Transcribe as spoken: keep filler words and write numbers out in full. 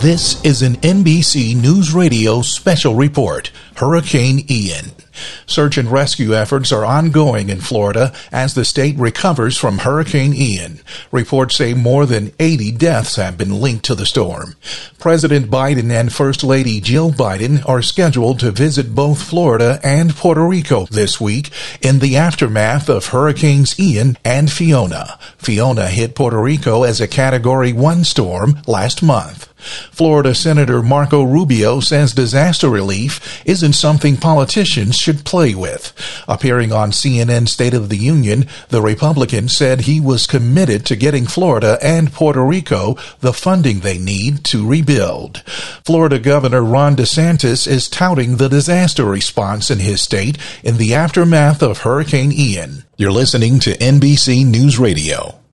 This is an N B C News Radio special report, Hurricane Ian. Search and rescue efforts are ongoing in Florida as the state recovers from Hurricane Ian. Reports say more than eighty deaths have been linked to the storm. President Biden and First Lady Jill Biden are scheduled to visit both Florida and Puerto Rico this week in the aftermath of Hurricanes Ian and Fiona. Fiona hit Puerto Rico as a Category one storm last month. Florida Senator Marco Rubio says disaster relief isn't something politicians should play with. Appearing on C N N State of the Union, the Republican said he was committed to getting Florida and Puerto Rico the funding they need to rebuild. Florida Governor Ron DeSantis is touting the disaster response in his state in the aftermath of Hurricane Ian. You're listening to N B C News Radio.